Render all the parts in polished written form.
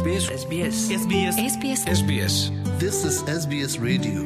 SBS SBS SBS SBS SBS This is SBS Radio.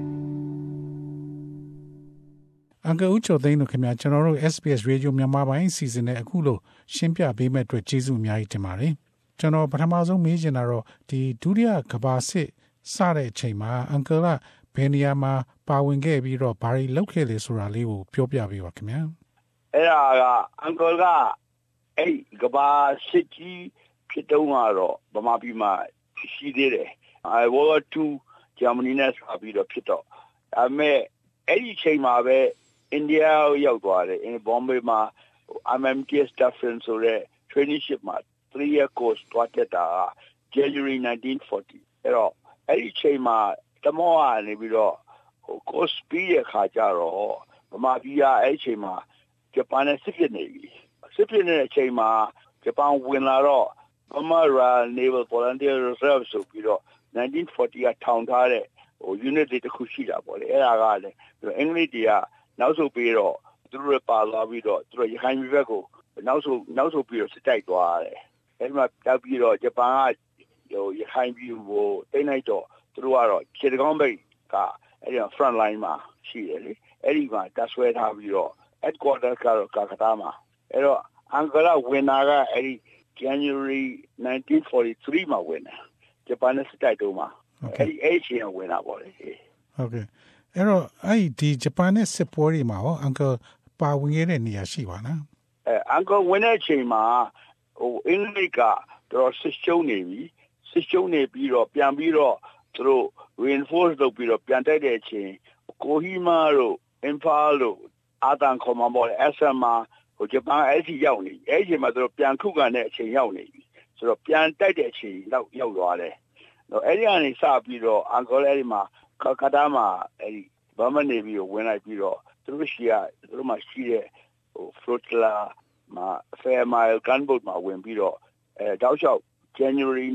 အင်္ဂါဦးကျော်သိန်းတို့ခင်ဗျာကျွန်တော်တို့ SBS Radio မြန်မာပိုင်းအစီအစဉ်နဲ့အခုလိုရှင်းပြပေးမဲ့အတွက်ကျေးဇူးအများကြီးတင်ပါတယ်ကျွန်တော်ပထမဆုံးမေးချင်တာတော့ဒီဒုတိယကမ္ဘာစစ်စတဲ့အချိန်မှာအင်္ဂါကဘယ်နေရာမှာပါဝင်ခဲ့ပြီးတော့ဘာတွေလုပ်ခဲ့လဲဆိုတာလေးကိုပြောပြပေးပါခင်ဗျာအဲ့ဒါကအင်္ဂါကအဲ့ကမ္ဘာစစ်ကြီးဖြစ်တော့ဗမာပြည်မှာရှိသေးတယ်World War II ဂျာမနီနဲ့ဆက်ပြီးတော့ဖြစ်တော့ဒါပေမဲ့အဲ့ဒီအချိန်မှာပဲအိန္ဒိယရောက်သွားတယ်ဘွမ်ဘေးမှာ MMTS Dufferin ဆိုတဲ့ traineeship မှာ 3-year course သွားတက်တာ January 1940အဲ့တော့အဲ့ဒီအချိန်မှာတမောကနေပြီးတော့course ပြီးရခါကြတော့ဗမာပြည်ကအဲ့ဒီအချိန်မှာဂျပန်နဲ့စစ်ဖြစ်နေပြီစစ်ဖြစ်နေတဲ့အချိန်မှာဂျပန်ဝင်လာတော့Burma Royal Naval Volunteer Reserve ဆိုပြီးတော့1940ကထောင်ထားတဲ့ unit တွေတစ်ခုရှိတာပေါ့လေအဲ့ဒါကလည်းအင်္ဂလိပ်တွေကနောက်ဆုတ်ပြီးတော့သူတို့ပါလာပြီးတော့သူတို့ရခိုင်ပြည်ဘက်ကိုနောက်ဆုတ်ပြီးတော့စစ်တိုက်သွားတယ်အဲ့ဒီမှာတောက်ပြီးတော့ဂျပန်ကရခိုင်ပြည်ကိုတိတ်လိုက်တော့သူတို့ကတော့ခြေတကောင်းဘက်ကအဲ့ဒီ front line မှာရှိတယ်လေအဲ့ဒီမှာတပ်ဆွဲထားပြီးတော့ headquarters ကတော့ကာကတာမှာအဲ့တော့အင်္ဂလာဝင်တာကအဲ့ဒီ January 1943မှာဝင်တယ်ဂျပန်နဲ့စစ်တိုက်တော့မှာအဲ့ဒီအချိန်ဝင်တာပေါ့လေဟုတ်ကဲ့အဲ့တော့အဲ့ဒီဂျပန်နဲ့စစ်ပွဲတွေမှာအင်္ဂါပါဝင်ခဲ့တဲ့နေရာရှိပါလားအင်္ဂါဝင်တဲ့အချိန်မှာအင်္ဂလိပ်ကတော့စစ်ရှုံးနေပြီးတော့ပြန်ပြီးတော့သူတို့ reinforce လုပ်ပြီးတော့ပြန်တိုက်တဲ့အချိန်ကိုဟီမာတို့အင်ဖာတို့အာတန်ခေါ်မှာပေါ့လေ SM မှာဂျပန်အဲ့ဒီရောက်နေအဲ့ဒီအချိန်မှာသူတို့ပြန်ခုခံတဲ့အချိန်ရောက်နေပြီဆိုတော့ပြန်တိုက်တဲ့အချိန်ရောက်သွားတယ်အဲ့ဒီကနေစပြီးတော့အင်္ဂါအဲ့ဒီမှာကတားမှာအဲ့ဒီဘာမနေပြီးဝင်လိုက်ပြီးတော့သူတို့မှရှိတဲ့flotilla မှာ Fairmile gunboat မှာဝင်ပြီးတော့တောက်လျှောက် January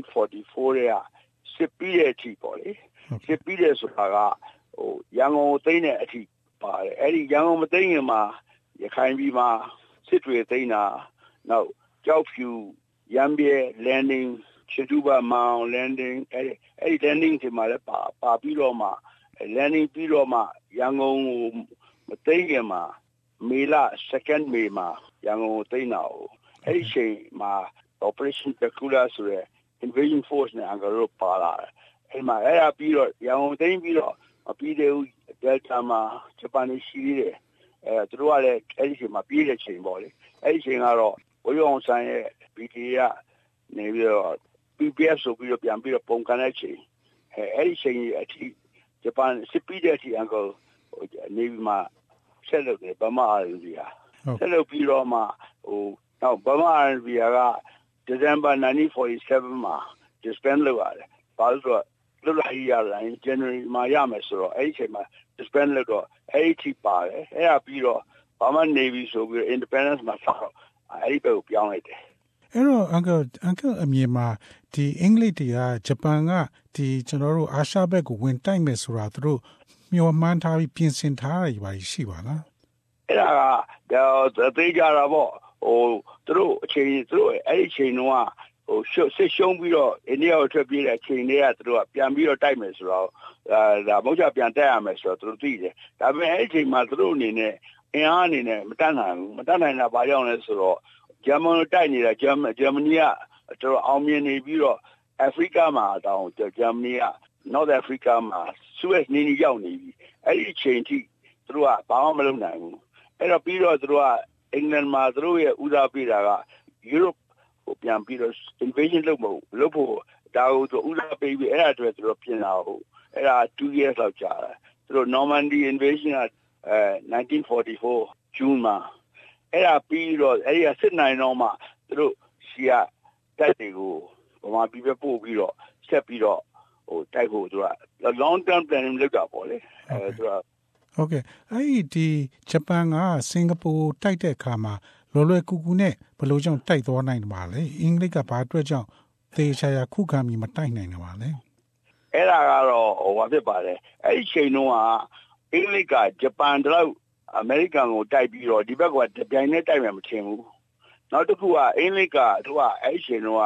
1944ရဲ့စစ်ပြီးတဲ့အထိပေါ့လေစစ်ပြီးတဲ့ဆိုတာကရန်ကုန်သိမ်းတဲ့အထိပါတယ်အဲ့ဒီရန်ကုန်မသိမ်းခင်မှာရခိုင်ပြည်မှာစစ်တွေသိမ်းတာနောက်ကြောက်ဖြူရမ်းပြဲ landing ချတူပါမောင် landing အဲ့ဒီ landing ဒီမှာလည်းပါပြီးတော့မှ landing ပြီးတော့မှရန်ကုန်ကိုမသိမ်းခင်မှာမေလ 2nd May မှာရန်ကုန်ကိုသိမ်းတာအဲ့ဒီချိန်မှာ Operation Dracula ဆိုတဲ့ invasion force နဲ့အင်္ဂါတို့ပါလာတယ်အဲ့မှာအဲ့ဒါပြီးတော့ရန်ကုန်သိမ်းပြီးတော့မပြီးသေးဘူး Delta မှာဂျပန်ရှိသေးတယ်သူတို့ကလည်းအဲ့ဒီချိန်မှာပြေးတဲ့ချိန်ပေါ့လေအဲ့ဒီချိန်ကတော့ဝေယုံဆိုင်ရဲ့ BTA နေပြီးတော့ PPF ဆိုပြီးတော့ပြန်ပြီးတော့ပုံကန်တဲ့ချိန်အဲ့ဒီချိန်အထိဂျပန်စစ်ပြီးတဲ့အထိအင်္ဂါနေပြီးမှဆက်လုပ်တယ်ဗမာအာရီဗီယာဆက်လုပ်ပြီးတော့မှနောက်ဗမာအာရီဗီယာက December 1947မှာ disband လုပ်ရတယ်ဘာလို့ဆိုတော့လွတ်လပ်ရေးရတယ် January မှာရမယ်ဆိုတော့အဲ့ဒီချိန်မှာ disband လုပ်တော့အဲ့ဒီထိပါတယ်အဲ့ဒါပြီးတော့ဗမာ Navy ဆိုပြီးတော့ independence မှာဆက်တော့အဲ့ဒီဘက်ကိုပြောင်းလိုက်တယ်အဲ့တော့အင်္ဂါအမြင်မှာဒီအင်္ဂလိပ်တွေကဂျပန်ကဒီကျွန်တော်တို့အာရှဘက်ကိုဝင်တိုက်မယ်ဆိုတာသူတို့မျှော်မှန်းထားပြီးပြင်ဆင်ထားရပါရှိပါလားအဲ့ဒါကသိကြတာပေါ့သူတို့အဲ့ဒီအချိန်တုန်းကစစ်ရှုံးပြီးတော့အိန္ဒိယကိုထွက်ပြေးတဲ့အချိန်တွေကသူတို့ကပြန်ပြီးတော့တိုက်မယ်ဆိုတော့ဒါမဟုတ်ချပြန်တိုက်ရမယ်ဆိုတော့သူတို့သိတယ်ဒါပေမဲ့အဲ့ဒီအချိန်မှာသူတို့အနေနဲ့အင်အားအနေနဲ့မတတ်နိုင်တာဘာကြောင့်လဲဆိုတော့ဂျာမန်တိုက်နေတာဂျာမနီကတော်အောင်မြင်နေပြီးတော့အာဖရိကမှာတောင်ဂျာမနီက North Africa မှာ Suez နေရောက်နေပြီအဲ့ဒီအချိန်ထိသူတို့ကဘာမှမလုပ်နိုင်ဘူးအဲ့တော့ပြီးတော့သူတို့ကအင်္ဂလန်မှာသူတို့ရဲ့ဦးစားပေးတာက Europe ကိုပြန်ပြီးတော့ invasion လုပ်ဖို့ဒါကိုသူဦးစားပေးပြီးအဲ့ဒါအတွက်သူတို့ပြင်လာအဲ့ဒါ2 years လောက်ကြာတယ်သူတို့ Normandy invasion က1944 June မှာအဲ့ဒါပြီးတော့အဲ့ဒီစစ်နိုင်တော့မှသူတို့ရှီယာတိုက်တွေကိုဗမာပြည်ပဲပို့ပြီးတော့ဆက်ပြီးတော့တိုက်ဖို့သူက long term planning လုပ်တာပေါ့လေသူကဟုတ်ကဲ့အဲ့ဒီဂျပန်ကစင်ကာပူတိုက်တဲ့အခါမှာလွယ်ကူကူနဲ့ဘယ်လိုကြောင့်တိုက်သွားနိုင်မှာလဲအင်္ဂလိပ်ကဘာအတွက်ကြောင့်သေချာခုခံပြီးမတိုက်နိုင်တာပါလဲအဲ့ဒါကတော့ဘာဖြစ်ပါလဲအဲ့ဒီချိန်တုန်းကအင်္ဂလိပ်ကဂျပန်တော့အမေရိကန်ကိုတိုက်ပြီးတော့ဒီဘက်ကပြိုင်နဲ့တိုက်မှမထင်ဘူးနောက်တစ်ခုကအင်္ဂလိပ်ကသူကအဲ့ဒီချိန်တုန်းက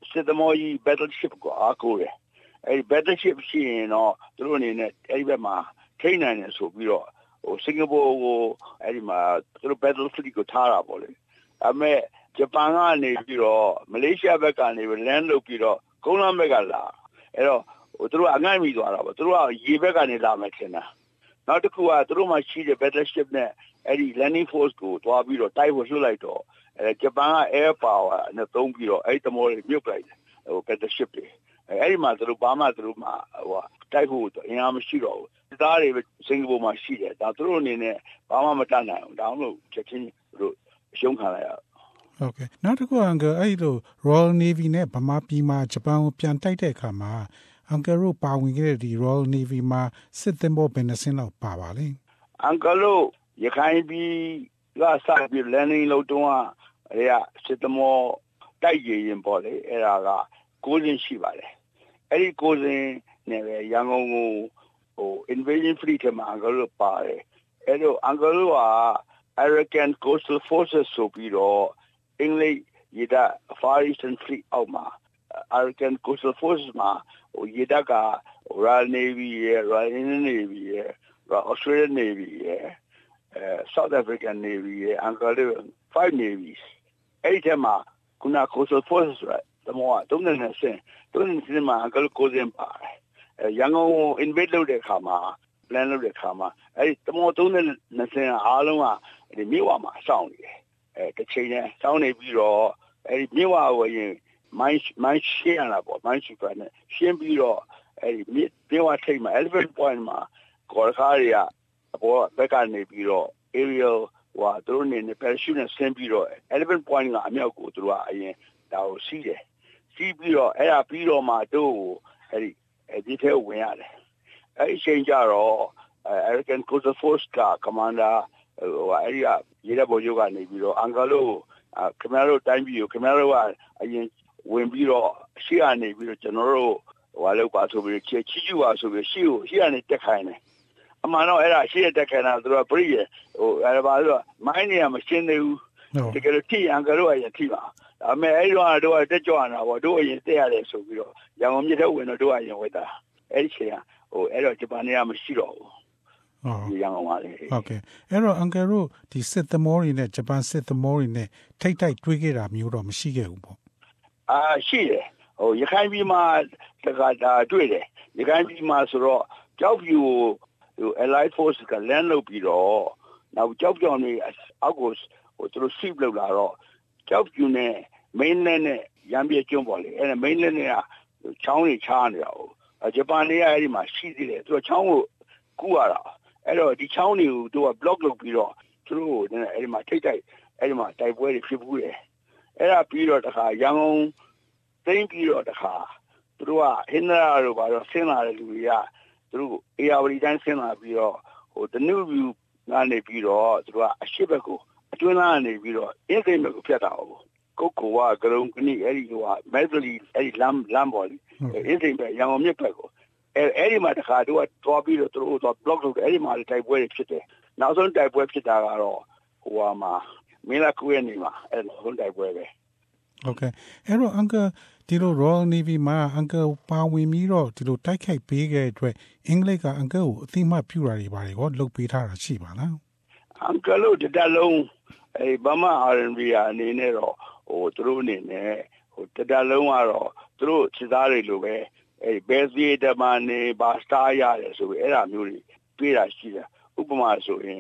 စစ်သမောကြီး battleship ကိုအားကိုးတယ်အဲဒီ battleship ရှိရင်တော့သူတို့အနေနဲ့အဲဒီဘက်မှာထိန်းနိုင်တယ်ဆိုပြီးတော့စင်ကာပူကိုအဲဒီမှာသူတို့ battle fleet ကိုထားတာပေါ့လေဒါပေမဲ့ဂျပန်ကနေပြီးတော့မလေးရှားဘက်ကနေ land လုပ်ပြီးတော့ကုန်းလမ်းဘက်ကလာအဲ့တော့သူတို့အငှားမိသွားတာပေါ့သူတို့ကရေဘက်ကနေလာမယ်ထင်တာနောက်တစ်ခုကသူတို့မှရှိတဲ့ battleship နဲ့အဲ့ဒီ landing force ကိုတွားပြီးတော့တိုက်ဖို့လှုပ်လိုက်တော့ဂျပန်က air power နဲ့သုံးပြီးတော့အဲ့ဒီသမောတွေမြုပ်လိုက်တယ်battleship တွေအဲ့ဒီမှာသူတို့ဘာမှသူတို့မှတိုက်ဖို့အင်အားမရှိတော့ဘူးသားတွေစင်ကာပူမှာရှိတယ်ဒါသူတို့အနေနဲ့ဘာမှမတတ်နိုင်ဘူးဒါမှမဟုတ်ချက်ချင်းသူတို့ရှုံးခံလိုက်ရဟုတ်ကဲ့နောက်တစ်ခုအန်ကအဲ့လို Royal Navy နဲ့ဗမာပြည်မှာဂျပန်ကိုပြန်တိုက်တဲ့အခါမှာအန်ကယ်တို့ပါဝင်ခဲ့တဲ့ဒီ Royal Navy မှာစစ်သင်္ဘောဘယ်နှစင်းလောက်ပါပါလဲအန်ကယ်တို့ရခိုင်ပြည်ကစပြီး landing လုပ်တော့အဲ့ဒါစစ်သင်္ဘောတိုက်ရင်ပေါ့လေအဲ့ဒါက9စင်းရှိပါတယ်အဲ့ဒီ9စင်းနဲ့ပဲရန်ကုန်ကိုinvasion fleet ထဲမှာအန်ကယ်တို့ပါတယ်အဲ့တော့အန်ကယ်တို့က American Coastal Forces ဆိုပြီးတော့အင်္ဂလိပ်ရေတပ် Far Eastern Fleet အောက်မှာ American Coastal Forces မှာရေတပ်က Royal Navy ရယ် Royal Indian Navy ရယ် Australian Navy ရယ်South African Navy ရယ်အန်ကယ်တို့5 navies အဲ့ဒီထဲမှာခုန Coastal Forces ဆိုတဲ့မောက3နဲ့ဆင်းမှာအန်ကယ်တို့9စင်းပါတယ်ရန်ကုန်ကို invade လုပ်တဲ့အခါမှာ plan လုပ်တဲ့အခါမှာအဲ့ဒီတမော3နဲ့ဆင်းအားလုံးကဒီမြို့ဝမှာစောင့်နေတယ်တစ်ချိန်နဲ့စောင့်နေပြီးတော့အဲ့ဒီမြို့ဝကိုရင်မိုင်းရှင်းရတာပေါ့မိုင်းရှင်းပြန်ရှင်းပြီးတော့အဲ့ဒီမြို့ဝထိပ်မှာ elephant point မှာကော်ကားတွေကအပေါ်ဘက်ကနေပြီးတော့ aerial သူတို့နေနဲ့ parachute နဲ့ဆင်းပြီးတော့ elephant point ကအမြောက်ကိုသူတို့ကအရင်ဒါကိုစီးတယ်စီးပြီးတော့အဲ့ဒါပြီးတော့မှတို့အဲ့ဒီထဲဝင်ရတယ်အဲ့ဒီချိန်ကျတော့ American Coastal Force က commander အဲ့ဒီရေတပ်ဗိုလ်ချုပ်ကနေပြီးတော့အန်ကယ်တို့ခင်ဗျားတို့တိုင်းပြည်ကိုခင်ဗျားတို့ကအရင်ဝင်ပြီးတော့ရှေ့ကနေပြီးတော့ကျွန်တော်တို့လောက်ပါဆိုပြီးချီကျူပါဆိုပြီးရှေ့ကနေတက်ခိုင်းတယ်အမှန်တော့အဲ့ဒါရှေ့တက်ခိုင်းတာသူတို့ကပြည့်ရအဲ့ဒါပါဆိုမိုင်းနေရမရှင်းသေးဘူးတကယ်လို့ထိအန်ကယ်တို့အရင်ထိပါဒါပေမဲ့အဲ့တော့တက်ကြွနေတာပေါ့တို့အရင်တက်ရတယ်ဆိုပြီးတော့ရန်ကုန်မြစ်ထဲဝင်တော့တို့အရင်ဝက်တာအဲ့ဒီချိန်ကအဲ့တော့ဂျပန်တွေကမရှိတော့ဘူးရန်ကုန်ပါလေဟုတ်ကဲ့အဲ့တော့အန်ကယ်တို့ဒီစစ်သမောတွေနဲ့ဂျပန်စစ်သမောတွေနဲ့ထိတ်တိုက်တွေးခဲ့တာမျိုးတော့မရှိခဲ့ဘူးပေါ့ရှိတယ်ရခိုင်ပြည်မှာတခါတွေ့တယ်ရခိုင်ပြည်မှာဆိုတော့ကြောက်ဖြူကိုAllied Force က land လုပ်ပြီးတော့နောက်ကြောက်ပြောင်တွေအောက်ကိုသူတို့ ship လောက်လာတော့ကြောက်ဖြူနဲ့ mainland နဲ့ရံပြကျွန်းပေါ့လေအဲ့ဒါ mainland နဲ့ချောင်းတွေချားနေတာဂျပန်တွေကအဲ့ဒီမှာရှိသေးတယ်သူကချောင်းကိုကူးရတာအဲ့တော့ဒီချောင်းတွေကိုသူက block လုပ်ပြီးတော့သူတို့အဲ့ဒီမှာထိတ်တိုက်အဲ့ဒီမှာတိုက်ပွဲတွေဖြစ်ဘူးတယ်အဲ့ဒါပြီးတော့တခါရန်ကုန်သိမ်းပြီးတော့တခါသူတို့ကဟင်္သာတို့ဘာလို့ဆင်းလာတဲ့လူတွေကသူတို့အေယာဝတီတိုင်းဆင်းလာပြီးတော့တနုဗျူကနေပြီးတော့သူတို့ကအရှိဘက်ကိုအတွင်းလာနေပြီးတော့အင်းသိမ်းဘက်ကိုဖြတ်တာကုတ်ကိုကဂရုံကနိအဲ့ဒီမဲသလီအဲ့ဒီလမ်းပေါ်လေအင်းသိမ်းဘက်ရန်ကုန်မြစ်ဘက်ကိုအဲ့ဒီမှာတခါတို့ကတွားပြီးတော့သူတို့ block လုပ်တယ်အဲ့ဒီမှာတိုက်ပွဲတွေဖြစ်တယ်နောက်ဆုံးတိုက်ပွဲဖြစ်တာကတော့မှာမင်းလာကူရဲ့နေမှာအဲ့လိုဆုံးတိုက်ပွဲပဲဟုတ်ကဲ့အဲ့တော့အန်ကယ်ဒီလို Royal Navy မှာအန်ကယ်ပါဝင်ပြီးတော့ဒီလိုတိုက်ခိုက်ပေးခဲ့တဲ့အတွက်အင်္ဂလိပ်ကအန်ကယ်ကိုအသိမှတ်ပြုတာတွေပါတယ်ကောလုပ်ပေးထားတာရှိပါလားအန်ကယ်တို့တလုံးဗမာ R&B အနေနဲ့တော့သူတို့အနေနဲ့တလုံးကတော့သူတို့စစ်သားတွေလိုပဲbest theater မှာနေဘာစတာရတယ်ဆိုပြီးအဲ့ဒါမျိုးတွေပြေးတာရှိတယ်ဥပမာဆိုရင်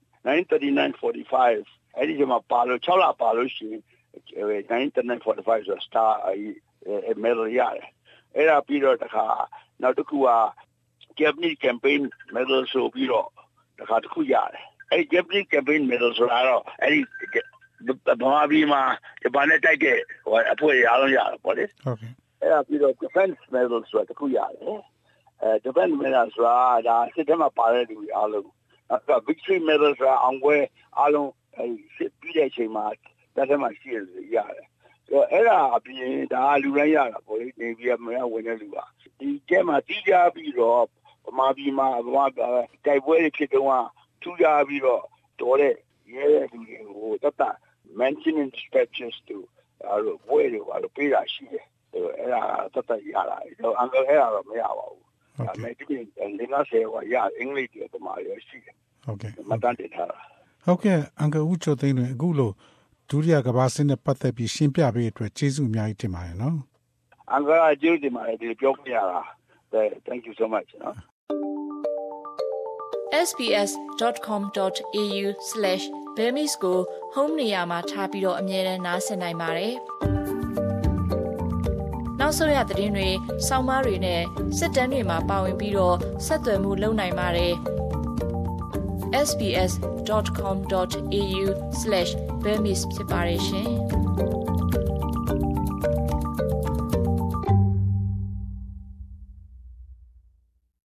93945အဲ့ဒီမှာပါလို့6လပါလို့ရှိရင်93945ဆို star medal ရတယ်အဲ့ဒါပြီးတော့တခါနောက်တစ်ခုက Japanese campaign medal ဆိုပြီးတော့တခါတစ်ခုရတယ်အဲ့ Japanese campaign medal ဆိုတာတော့အဲ့ဒီဗမာပြည်မှာဂျပန်နဲ့တိုက်တဲ့အဖွဲ့အားလုံးရတယ်ပေါ့လေဟုတ်ကဲ့အဲ့ဒါပြီးတော့ defense medal ဆိုတာတစ်ခုရတယ်defense medal ဆိုတာဒါစစ်ထဲမှာပါတဲ့လူတွေအားလုံးအဲ့ဒါ victory medal ဆိုတာအောင်ပွဲအားလုံးအဲ့စစ်ပြီးတဲ့အချိန်မှာတက်ထဲမှာရှိရတယ်အဲ့ဒါအပြင်ဒါလူတိုင်းရတာပေါ့လေနေပြီးမရဝင်တဲ့လူကဒီကျဲမှာတီးကြပြီးတော့ဗမာပြည်မှာတိုက်ပွဲတွေဖြစ်တော့ထူကြပြီးတော့တော်တဲ့ရဲလူတွေကိုတတ် mentioning dispatches to ဘွဲတွေဘာလို့ပေးတာရှိတယ်အဲ့ဒါတတ်ရတာတော့အင်္ဂလိပ်အဲ့ဒါတော့မရပါဘူးဒါပေမဲ့ဒီ50ကရအင်္ဂလိပ်တွေတမားရရှိတယ်ဟုတ်ကဲ့မတန်တင်ထားတာဟုတ်ကဲ့အင်္ဂဦးချိုသိန်းတွေအခုလို့ဒုတိယကမ္ဘာစစ်နဲ့ပတ်သက်ပြီးရှင်းပြပေးအတွက်ကျေးဇူးအများကြီးတင်ပါတယ်နော်အင်္ဂါကျေးဇူးတင်ပါတယ်ဒီပြောပြရတာ thank you so much နော် sbs.com.au/bemis ကို home နေရာမှာထားပြီးတော့အမြဲတမ်းနားဆင်နိုင်ပါတယ်နောက်ဆုံးရသတင်းတွေစောင်းမားတွေနဲ့စစ်တမ်းတွေမှာပါဝင်ပြီးတော့ဆက်သွယ်မှုလုပ်နိုင်ပါတယ်sbs.com.au/bemis ဖြစ်ပါတယ်ရှင်